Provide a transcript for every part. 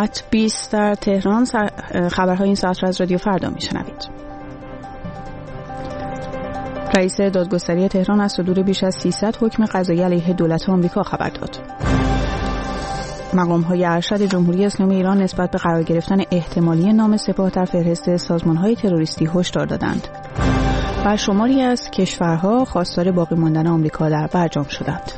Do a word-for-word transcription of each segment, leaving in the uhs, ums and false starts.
ساعت بیست در تهران. خبرهای این ساعت را از رادیو فردا میشنوید. رئیس دادگستری تهران از صدور بیش از سیصد حکم قضایی علیه دولت آمریکا خبر داد. مقام‌های ارشد جمهوری اسلامی ایران نسبت به قرار گرفتن احتمالی نام سپاه در فهرست سازمان‌های تروریستی هشدار دادند. و شماری از کشورها خواستار باقی ماندن آمریکا در برجام شدند.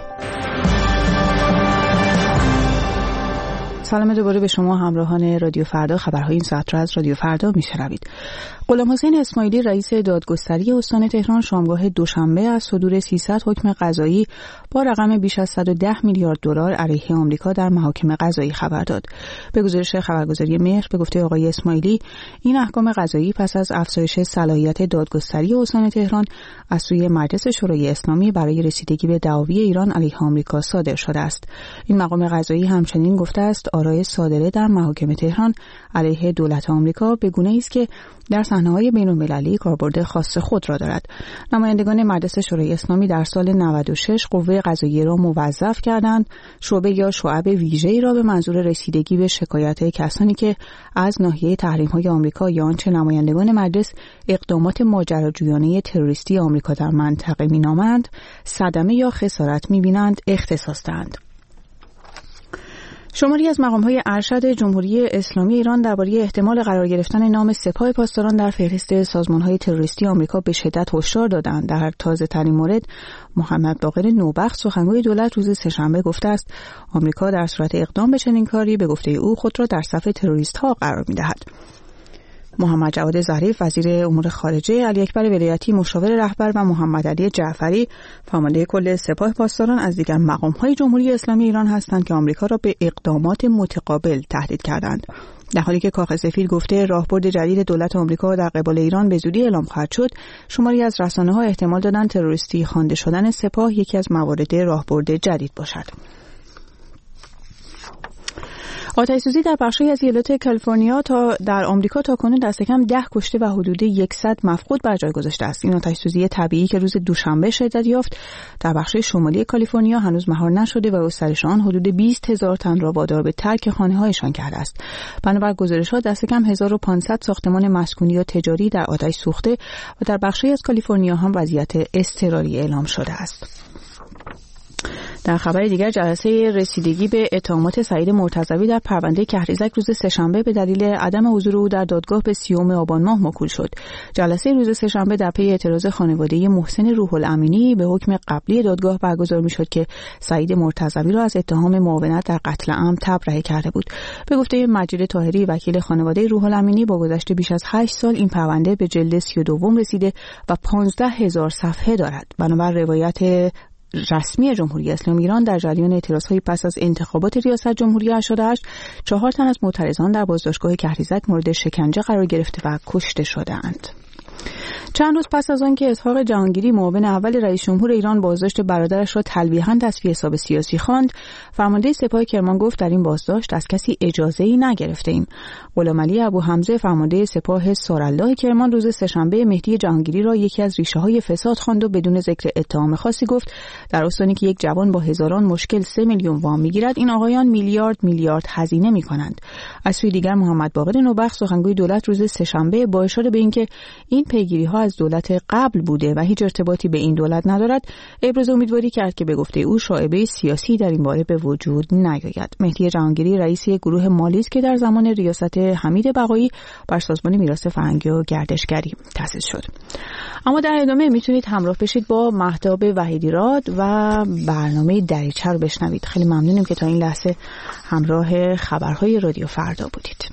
سلام دوباره به شما همراهان رادیو فردا. خبرهای این ساعت را از رادیو فردا میشنوید. غلام حسین اسماعیلی رئیس دادگستری استان تهران شامگاه دوشنبه از صدور سیصد حکم قضایی با رقم بیش از صد و ده میلیارد دلار علیه آمریکا در محاکم قضایی خبر داد. به گزارش خبرگزاری مهر به گفته آقای اسماعیلی، این احکام قضایی پس از افزایش صلاحیت دادگستری استان تهران از سوی مجلس شورای اسلامی برای رسیدگی به دعاوی ایران علیه آمریکا صادر شده است. این مقام قضایی همچنین گفته است آرای صادره در محاکم تهران علیه دولت آمریکا به گونه‌ای است که در صحنه‌های بین‌المللی کاربرد خاص خود را دارد. نمایندگان مجلس شورای اسلامی در سال نود و شش قوه قضاییه را موظف کردند شعبه یا شعب ویژه‌ای را به منظور رسیدگی به شکایات کسانی که از ناحیه تحریم‌های آمریکا یا آنچه نمایندگان مجلس اقدامات ماجراجویانه تروریستی آمریکا در منطقه می‌نامند، صدمه یا خسارت می‌بینند اختصاص دهند. شماری از مقام‌های ارشد جمهوری اسلامی ایران درباره احتمال قرار گرفتن نام سپاه پاسداران در فهرست سازمان‌های تروریستی آمریکا به شدت هشدار دادند. در تازه‌ترین مورد محمد باقر نوبخت سخنگوی دولت روز سه‌شنبه گفته است آمریکا در صورت اقدام به چنین کاری به گفته او خود را در صف تروریست‌ها قرار می‌دهد. محمد جواد ظریف وزیر امور خارجه، علی اکبر ولایتی مشاور رهبر و محمد علی جعفری فرمانده کل سپاه پاسداران از دیگر مقام‌های جمهوری اسلامی ایران هستند که آمریکا را به اقدامات متقابل تهدید کردند. در حالی که کاخ سفید گفته راهبرد جدید دولت آمریکا در قبال ایران به زودی اعلام خواهد شد، شماری از رسانه‌ها احتمال دادن تروریستی خوانده شدن سپاه یکی از موارد راهبرد جدید باشد. آتش‌سوزی در بخشی از ایالات کالیفرنیا تا در آمریکا تاکنون دست کم ده کشته و حدود صد مفقود بر جای گذاشته است. این آتش‌سوزی طبیعی که روز دوشنبه شدت یافت در بخش شمالی کالیفرنیا هنوز مهار نشده و گسترش آن حدود بیست هزار تن را وادار به ترک خانه‌هایشان کرده است. بنابر گزارش‌ها دست کم هزار و پانصد ساختمان مسکونی و تجاری در آتش سوخته و در بخشی از کالیفرنیا هم وضعیت اضطراری اعلام شده است. در خبر دیگر جلسه رسیدگی به اتهامات سعید مرتضوی در پرونده کهریزک روز سه‌شنبه به دلیل عدم حضور او در دادگاه به سیوم آبان ماه موکول شد. جلسه روز سه‌شنبه در پی اعتراض خانواده محسن روح الامینی به حکم قبلی دادگاه برگزار می‌شد که سعید مرتضوی را از اتهام معاونت در قتل عمد تبرئه کرده بود. به گفته مجید طاهری وکیل خانواده روح الامینی با گذشت بیش از هشت سال این پرونده به جلد سی و دو رسیده و پانزده هزار صفحه دارد. بنابر روایت رسمی جمهوری اسلامی ایران در جریان اعتراضهای پس از انتخابات ریاست جمهوری هشتاد و هشت چهار تن از معترضان در بازداشتگاه کهریزک مورد شکنجه قرار گرفته و کشته شدند. چند روز پس از آنکه اسحاق جهانگیری معاون اول رئیس جمهور ایران بازداشت برادرش را تلویحاً تصفیه حساب سیاسی خواند، فرمانده سپاه کرمان گفت در این بازداشت از کسی اجازه‌ای نگرفته‌ایم. غلامعلی ابوحمزه فرمانده سپاه سارالله کرمان روز سه‌شنبه مهدی جهانگیری را یکی از ریشه‌های فساد خواند و بدون ذکر اتهام خاصی گفت در استانی که یک جوان با هزاران مشکل سه میلیون وام می‌گیرد این آقایان میلیارد میلیارد هزینه می‌کنند. از سوی دیگر محمد باقر نوبخت سخنگوی دولت روز سه‌شنبه با اشاره به اینکه این پیگیری‌ها از دولت قبل بوده و هیچ ارتباطی به این دولت ندارد ابراز امیدواری کرد که به گفته او شایبه سیاسی در این باره به وجود نیاید. مهدی جهانگیری رئیس یک گروه مالی است که در زمان ریاست حمید بقایی بر سازمان میراث فرهنگی و گردشگری تأسیس شد. اما در ادامه میتونید همراه بشید با مهتاب وحیدیراد و برنامه دریچه رو بشنوید. خیلی ممنونیم که تا این لحظه همراه خبرهای رادیو فردا بودید.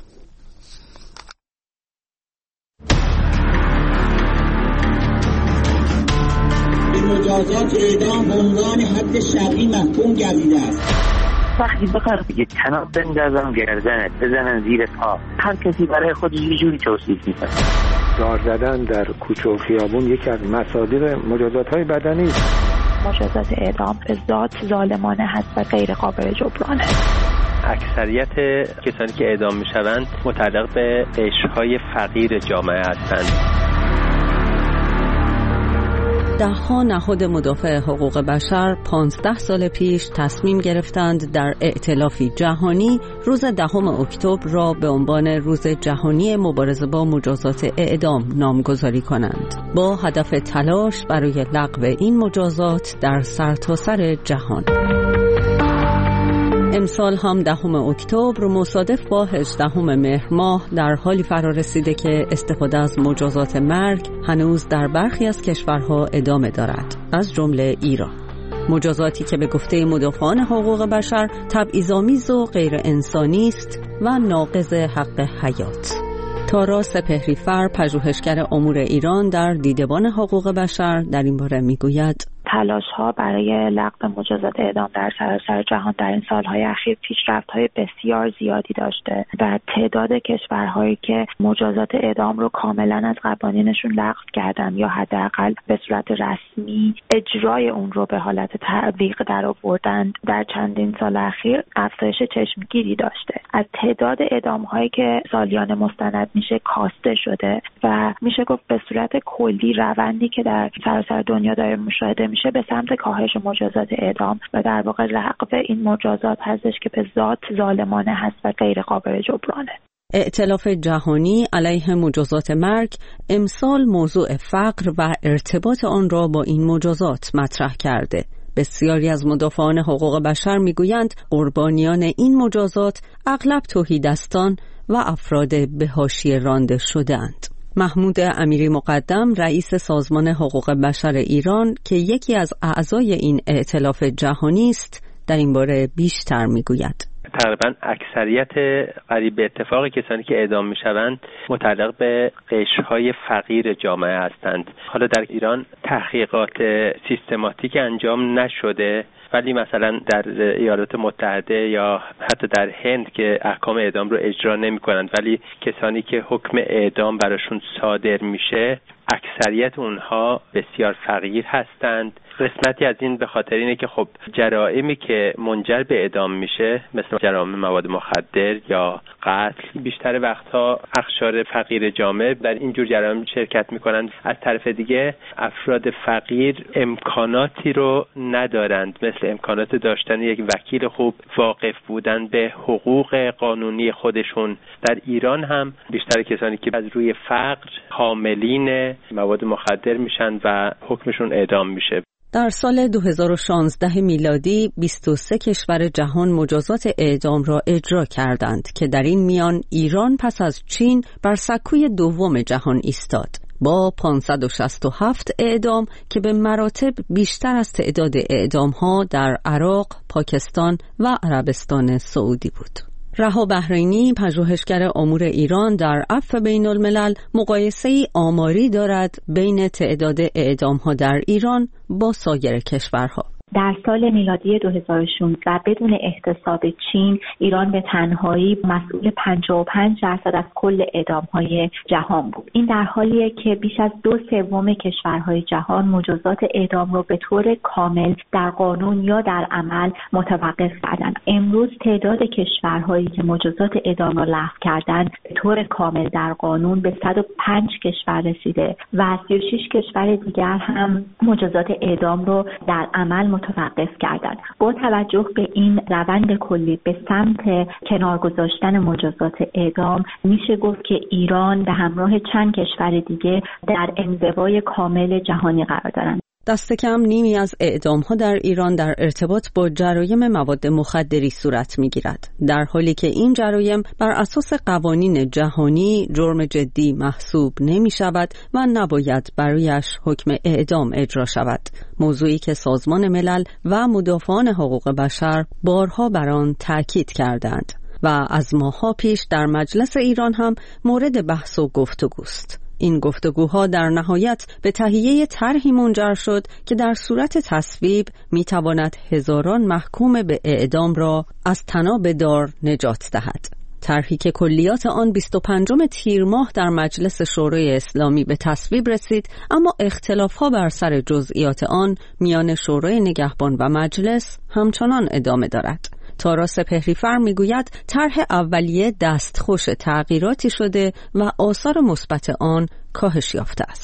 مجازات اعدام به عنوان حد شرعی محکوم گردیده است. وقتی بخواد بگه تناب بندازم گردنت بزنن زیر پا، هر کسی برای خودش یه جوری توصیف میکنه. دار زدن در کوچه و خیابون یکی از مصادر مجازات‌های بدنی است. مجازات اعدام به ذات ظالمانه هست و غیر قابل جبرانه. اکثریت کسانی که اعدام میشوند متعلق به قشرهای فقیر جامعه هستند. ده‌ها نهاد مدافع حقوق بشر پانزده سال پیش تصمیم گرفتند در ائتلافی جهانی روز دهم اکتبر را به عنوان روز جهانی مبارزه با مجازات اعدام نامگذاری کنند، با هدف تلاش برای لغو این مجازات در سرتاسر جهان. امسال هم دهم اکتبر مصادف با هجدهم مهر ماه در حالی فرا رسیده که استفاده از مجازات مرگ هنوز در برخی از کشورها ادامه دارد، از جمله ایران. مجازاتی که به گفته مدافعان حقوق بشر تبعیض‌آمیز و غیر انسانی است و ناقض حق حیات. تارا سپهری‌فر، پژوهشگر امور ایران در دیدبان حقوق بشر، در این باره میگوید: تلاش‌ها برای لغو مجازات اعدام در سراسر جهان در این سال‌های اخیر پیشرفت‌های بسیار زیادی داشته و تعداد کشورهایی که مجازات اعدام رو کاملاً از قوانینشون لغو کردن یا حداقل به صورت رسمی اجرای اون رو به حالت تطبیق درآوردن در چندین سال اخیر افزایش چشمگیری داشته. از تعداد اعدام‌هایی که سالیانه مستند میشه کاسته شده و میشه گفت به صورت کلی روندی که در سراسر دنیا داره مشاهده میشه به سمت کاهش مجازات اعدام و در واقع لغو این مجازات هستش که به ذات ظالمانه هست و غیر قابل جبرانه. ائتلاف جهانی علیه مجازات مرگ امسال موضوع فقر و ارتباط آن را با این مجازات مطرح کرده. بسیاری از مدافعان حقوق بشر میگویند قربانیان این مجازات اغلب تهیدستان و افراد به حاشیه رانده شده‌اند. محمود امیری مقدم، رئیس سازمان حقوق بشر ایران که یکی از اعضای این ائتلاف جهانی است، در این باره بیشتر میگوید. تقریبا اکثریت قریب به اتفاق کسانی که اعدام میشوند متعلق به قشرهای فقیر جامعه هستند. حالا در ایران تحقیقات سیستماتیک انجام نشده، ولی مثلا در ایالات متحده یا حتی در هند که احکام اعدام رو اجرا نمی کنند ولی کسانی که حکم اعدام براشون صادر میشه اکثریت اونها بسیار فقیر هستند. قسمتی از این به خاطر اینه که خب جرائمی که منجر به اعدام میشه مثل جرائم مواد مخدر یا قتل بیشتر وقتها اقشار فقیر جامعه در این جور جرائم شرکت میکنند. از طرف دیگه افراد فقیر امکاناتی رو ندارند، مثل امکانات داشتن یک وکیل خوب، واقف بودن به حقوق قانونی خودشون. در ایران هم بیشتر کسانی که از روی فقر حاملین مواد مخدر میشن و حکمشون اعدام میشه. در سال دو هزار و شانزده میلادی بیست و سه کشور جهان مجازات اعدام را اجرا کردند که در این میان ایران پس از چین بر سکوی دوم جهان ایستاد با پانصد و شصت و هفت اعدام که به مراتب بیشتر از تعداد اعدام‌ها در عراق، پاکستان و عربستان سعودی بود. رها بحرینی، پژوهشگر امور ایران در عفو بین الملل، مقایسه‌ای آماری دارد بین تعداد اعدام‌ها در ایران با سایر کشورها. در سال میلادی دو هزار و شانزده بدون احتساب چین، ایران به تنهایی مسئول پنجاه و پنج درصد از کل اعدام‌های جهان بود. این در حالیه که بیش از دو سوم کشورهای جهان مجازات اعدام رو به طور کامل در قانون یا در عمل متوقف کردن. امروز تعداد کشورهایی که مجازات اعدام رو لغو کردن به طور کامل در قانون به صد و پنج کشور رسیده و سی و شش کشور دیگر هم مجازات اعدام رو در عمل متوقف کردند. با توجه به این روند کلی به سمت کنار گذاشتن مجازات اعدام، میشه گفت که ایران به همراه چند کشور دیگه در انزوای کامل جهانی قرار دارند. دست کم نیمی از اعدام‌ها در ایران در ارتباط با جرایم مواد مخدری صورت می‌گیرد، در حالی که این جرایم بر اساس قوانین جهانی جرم جدی محسوب نمی‌شود و نباید برایش حکم اعدام اجرا شود، موضوعی که سازمان ملل و مدافعان حقوق بشر بارها بر آن تأکید کردند و از ماه‌ها پیش در مجلس ایران هم مورد بحث و گفتگوست. این گفتگوها در نهایت به تهیه طرحی منجر شد که در صورت تصویب میتواند هزاران محکوم به اعدام را از طناب دار نجات دهد. طرحی که کلیات آن بیست و پنجم تیر ماه در مجلس شورای اسلامی به تصویب رسید، اما اختلاف‌ها بر سر جزئیات آن میان شورای نگهبان و مجلس همچنان ادامه دارد. تارا سپهری‌فر میگوید طرح اولیه دستخوش تغییراتی شده و آثار مثبت آن کاهش یافته است.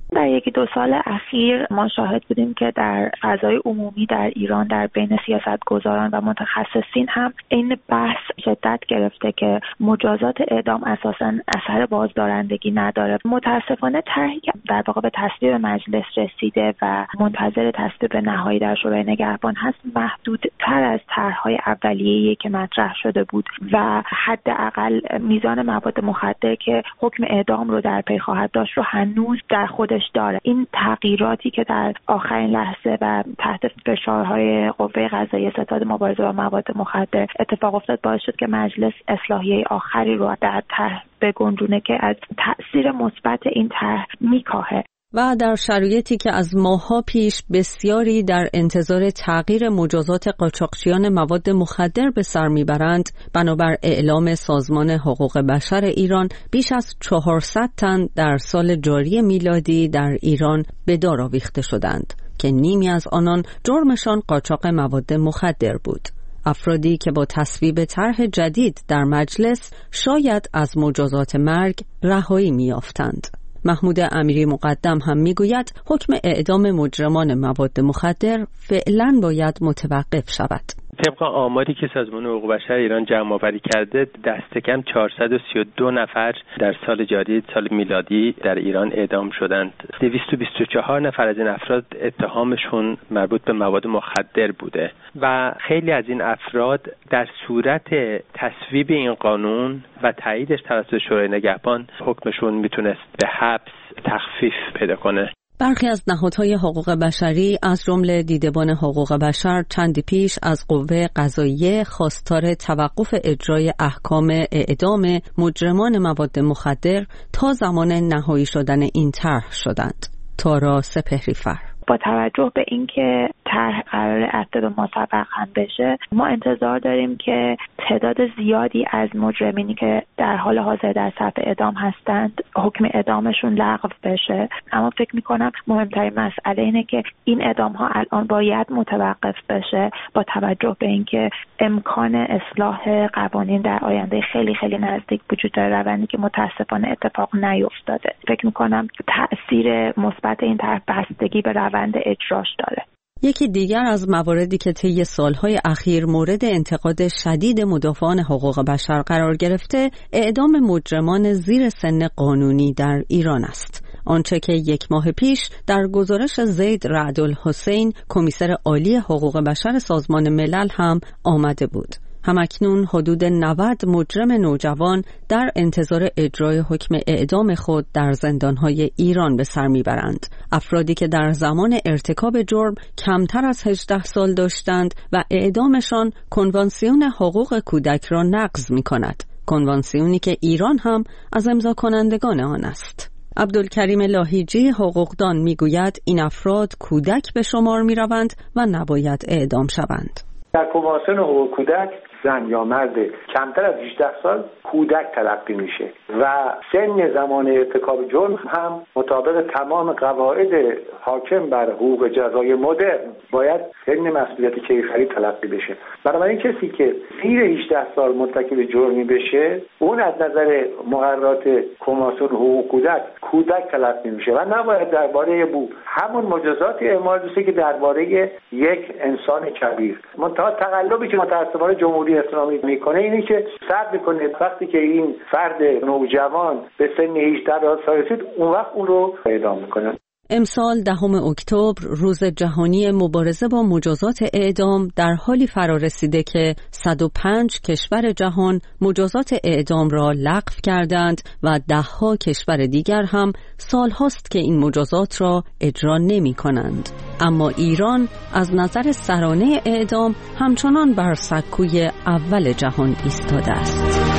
در یکی دو سال اخیر ما شاهد بودیم که در فضای عمومی در ایران در بین سیاستگزاران و متخصصین هم این بحث شدت گرفته که مجازات اعدام اساساً اثر بازدارندگی نداره. متاسفانه طرحی که در واقع به تصویب مجلس رسیده و منتظر تصویب نهایی در شورای نگهبان هست محدودتر از طرح‌های اولیه‌ای که مطرح شده بود و حداقل میزان مواد مخدر که حکم اعدام رو در پی خواهد داشت رو هنوز در خودش داره. این تغییراتی که در آخرین لحظه و تحت فشارهای قوه قضاییه ستاد مبارزه با مواد مخدر اتفاق افتاد باعث شد که مجلس اصلاحیه آخری رو در طرح بگنجونه که از تأثیر مثبت این طرح میکاهه. و در شرایطی که از ماه‌ها پیش بسیاری در انتظار تغییر مجازات قاچاقچیان مواد مخدر به سر میبرند، بنابر اعلام سازمان حقوق بشر ایران بیش از چهارصد تن در سال جاری میلادی در ایران به دار آویخته شدند که نیمی از آنان جرمشان قاچاق مواد مخدر بود. افرادی که با تصویب طرح جدید در مجلس شاید از مجازات مرگ رهایی می‌یافتند. محمود امیری مقدم هم میگوید حکم اعدام مجرمان مواد مخدر فعلا باید متوقف شود. طبق آماری که سازمان حقوق بشر ایران جمع آوری کرده، دست کم چهارصد و سی و دو نفر در سال جاری سال میلادی در ایران اعدام شدند. دویست و بیست و چهار نفر از این افراد اتهامشون مربوط به مواد مخدر بوده و خیلی از این افراد در صورت تصویب این قانون و تاییدش توسط شورای نگهبان حکمشون میتونست به حبس تخفیف پیدا کنه. برخی از نهادهای حقوق بشری از جمله دیدبان حقوق بشر چندی پیش از قوه قضاییه خواستار توقف اجرای احکام اعدام مجرمان مواد مخدر تا زمان نهایی شدن این طرح شدند. تارا سپهری‌فر: با توجه به اینکه طرح قرار اسناد مسبق هم بشه، ما انتظار داریم که تعداد زیادی از مجرمینی که در حال حاضر در صف اعدام هستند حکم اعدامشون لغو بشه. اما فکر میکنم مهمترین مسئله اینه که این اعدام ها الان باید متوقف بشه با توجه به اینکه امکان اصلاح قوانین در آینده خیلی خیلی نزدیک وجود داره، روندی که متاسفانه اتفاق نیفتاده. فکر میکنم تأثیر مثبت این طرح بستگی به روند اجراش داره. یکی دیگر از مواردی که طی سالهای اخیر مورد انتقاد شدید مدافعان حقوق بشر قرار گرفته، اعدام مجرمان زیر سن قانونی در ایران است. آنچه که یک ماه پیش در گزارش زید رعدالحسین، کمیسر عالی حقوق بشر سازمان ملل هم آمده بود. همکنون حدود نود مجرم نوجوان در انتظار اجرای حکم اعدام خود در زندانهای ایران به سر میبرند. افرادی که در زمان ارتکاب جرم کمتر از هجده سال داشتند و اعدامشان کنوانسیون حقوق کودک را نقض می کند. کنوانسیونی که ایران هم از امضا کنندگان آن است. عبدالکریم لاهیجی حقوقدان میگوید این افراد کودک به شمار می روند و نباید اعدام شوند. در کنوانسیون حقوق کودک زن یا مرد کمتر از هجده سال کودک تلقی میشه و سن زمان ارتکاب جرم هم مطابق تمام قواعد حاکم بر حقوق جزای مدرن باید سن مسئولیت کیفری تلقی بشه. بنابراین کسی که زیر هجده سال مرتکب جرمی بشه اون از نظر مقررات کنوانسیون حقوق کودک کودک تلقی میشه و نباید درباره بو همون مجازات اعمال بشه که درباره یک انسان کبیر. منتها تقلبی که متأسفانه جمهوری اسلامی میکنه اینه که صبر میکنه وقتی که این فرد نوجوان به سن هجده سال رسید اون وقت اون رو اعدام میکنه. امسال دهم اکتبر روز جهانی مبارزه با مجازات اعدام در حالی فرا رسیده که صد و پنج کشور جهان مجازات اعدام را لغو کردند و دهها کشور دیگر هم سالهاست که این مجازات را اجرا نمی کنند. اما ایران از نظر سرانه اعدام همچنان بر سکوی اول جهان ایستاده است.